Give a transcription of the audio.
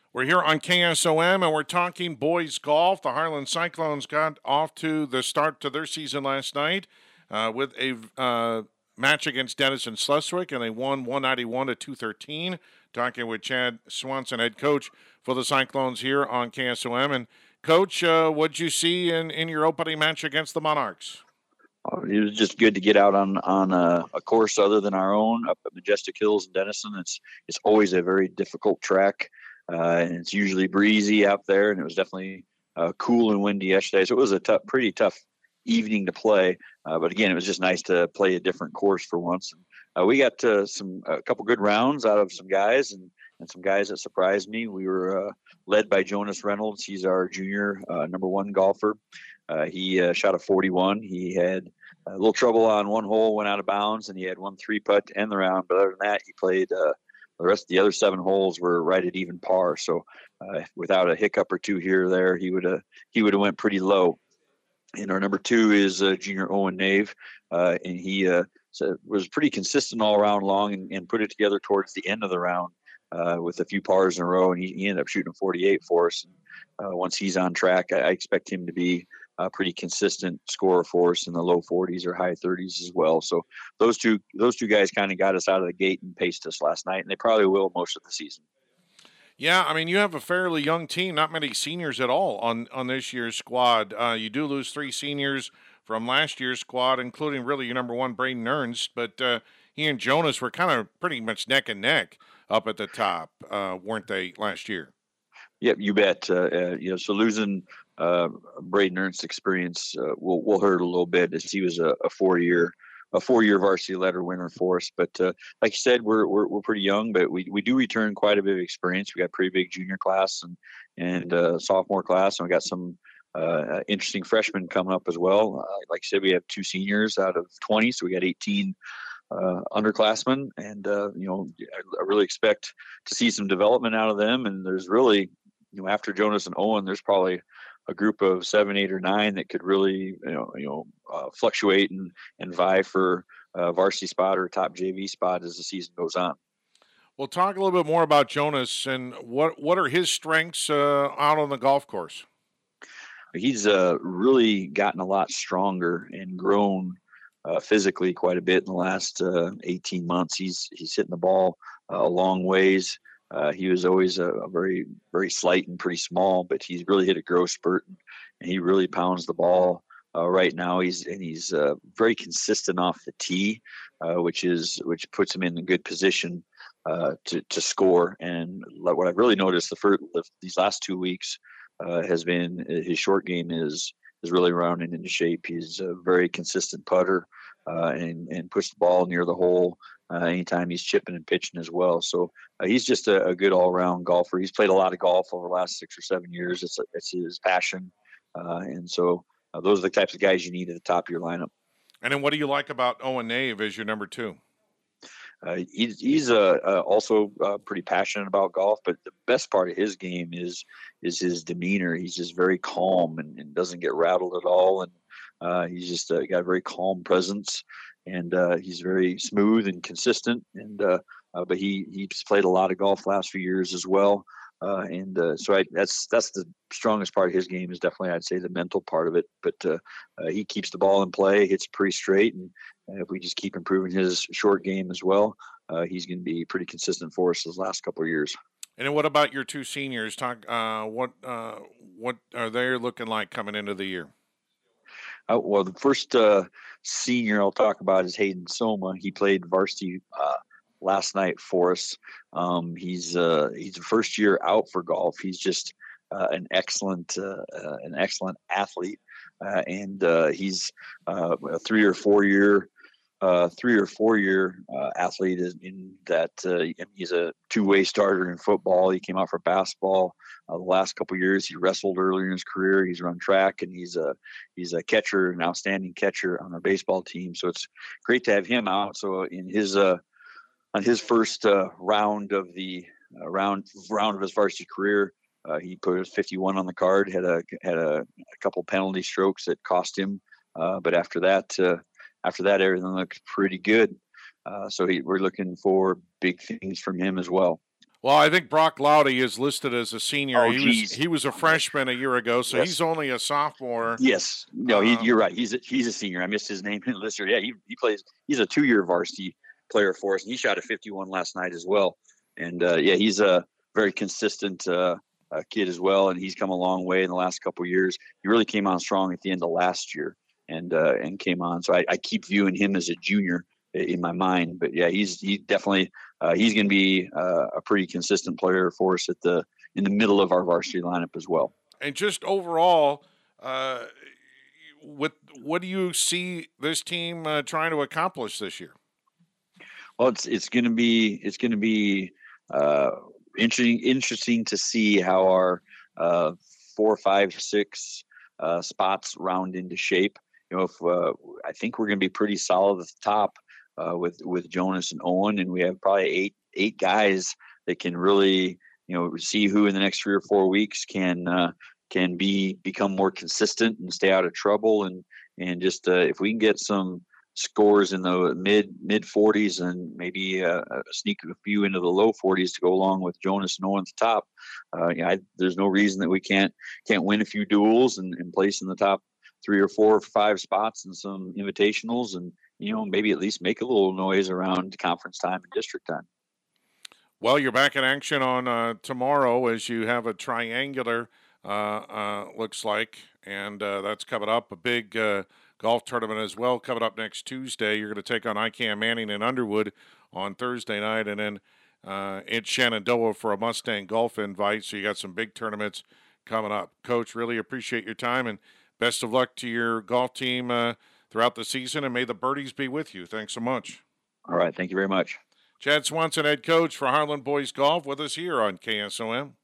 We're here on KSOM and we're talking boys golf. The Harlan Cyclones got off to the start to their season last night with a match against Denison Sleswick, and they won 191 to 213. Talking with Chad Swanson, head coach for the Cyclones here on KSOM. And Coach, what'd you see in your opening match against the Monarchs? It was just good to get out on a course other than our own up at Majestic Hills in Denison. It's always a very difficult track, and it's usually breezy out there. And it was definitely cool and windy yesterday, so it was a pretty tough evening to play. But again, it was just nice to play a different course for once. And, we got a couple good rounds out of some guys and some guys that surprised me. We were led by Jonas Reynolds. He's our junior number one golfer. He shot a 41. He had a little trouble on one hole, went out of bounds, and he had 1 3-putt to end the round. But other than that, he played the rest of the other 7 holes were right at even par. So without a hiccup or two here or there, he would have went pretty low. And our number 2 is junior Owen Nave, and he was pretty consistent all around long and put it together towards the end of the round with a few pars in a row, and he ended up shooting 48 for us. And, once he's on track, I expect him to be a pretty consistent scorer for us in the low 40s or high 30s as well. So those two guys kind of got us out of the gate and paced us last night, and they probably will most of the season. Yeah, I mean, you have a fairly young team, not many seniors at all on this year's squad. You do lose 3 seniors from last year's squad, including really your number 1, Braden Ernst, but he and Jonas were kind of pretty much neck and neck up at the top, weren't they, last year? Yep, you bet. So losing Braden Ernst's experience will hurt a little bit, as he was a 4-year varsity letter winner for us. But like you said, we're pretty young, but we do return quite a bit of experience. We got a pretty big junior class and sophomore class, and we got some interesting freshmen coming up as well. Like I said, we have 2 seniors out of 20, so we got 18 underclassmen, and I really expect to see some development out of them. And there's really, after Jonas and Owen, there's probably a group of 7, 8, or 9 that could really, fluctuate and vie for a varsity spot or a top JV spot as the season goes on. Well, talk a little bit more about Jonas and what are his strengths out on the golf course. He's really gotten a lot stronger and grown physically quite a bit in the last 18 months. He's hitting the ball a long ways. He was always a very, very slight and pretty small, but he's really hit a growth spurt, and he really pounds the ball right now. He's very consistent off the tee, which puts him in a good position to score. And what I've really noticed these last 2 weeks has been his short game is really rounding into shape. He's a very consistent putter and puts the ball near the hole anytime he's chipping and pitching as well. So he's just a good all-around golfer. He's played a lot of golf over the last 6 or 7 years. It's his passion. And so those are the types of guys you need at the top of your lineup. And then what do you like about Owen Nave as your number 2? He's also pretty passionate about golf, but the best part of his game is his demeanor. He's just very calm and doesn't get rattled at all. And he's just got a very calm presence, and he's very smooth and consistent. And but he's played a lot of golf the last few years as well. So that's the strongest part of his game is definitely, I'd say, the mental part of it. But he keeps the ball in play, hits pretty straight, and if we just keep improving his short game as well, he's going to be pretty consistent for us those last couple of years. And then what about your 2 seniors? Talk what are they looking like coming into the year? Well, the first senior I'll talk about is Hayden Soma. He played varsity last night for us. He's a first year out for golf. He's just an excellent athlete, and he's a 3 or 4 year athlete in that he's a 2-way starter in football. He came out for basketball the last couple of years. He wrestled earlier in his career. He's run track, and he's a catcher, an outstanding catcher on our baseball team. So it's great to have him out. So in his on his first round of his varsity career, he put a 51 on the card. Had a couple penalty strokes that cost him, but after that, everything looked pretty good. So we're looking for big things from him as well. Well, I think Brock Laudy is listed as a senior. Oh, He was a freshman a year ago, so yes. he's only a sophomore. Yes, no, you're right. He's a senior. I missed his name in the list here. Yeah, he plays. He's a 2-year varsity player for us, and he shot a 51 last night as well. And yeah, he's a very consistent kid as well, and he's come a long way in the last couple of years. He really came on strong at the end of last year, and came on. So I keep viewing him as a junior in my mind. But yeah, he definitely he's going to be a pretty consistent player for us in the middle of our varsity lineup as well. And just overall, what do you see this team trying to accomplish this year? Well, it's going to be interesting to see how our 4, 5, 6 spots round into shape. If I think we're going to be pretty solid at the top with Jonas and Owen, and we have probably eight guys that can really see who in the next 3 or 4 weeks can become more consistent and stay out of trouble, and just if we can get some scores in the mid 40s and maybe sneak a few into the low 40s to go along with Jonas and Owen at the top. There's no reason that we can't win a few duels and place in the top 3 or 4 or 5 spots in some invitationals, and maybe at least make a little noise around conference time and district time. Well, you're back in action on tomorrow as you have a triangular, looks like, and that's coming up. A big golf tournament as well coming up next Tuesday. You're going to take on ICAM Manning and Underwood on Thursday night, and then in Shenandoah for a Mustang Golf invite. So you got some big tournaments coming up. Coach, really appreciate your time, and best of luck to your golf team throughout the season, and may the birdies be with you. Thanks so much. All right. Thank you very much. Chad Swanson, head coach for Harlan Boys Golf, with us here on KSOM.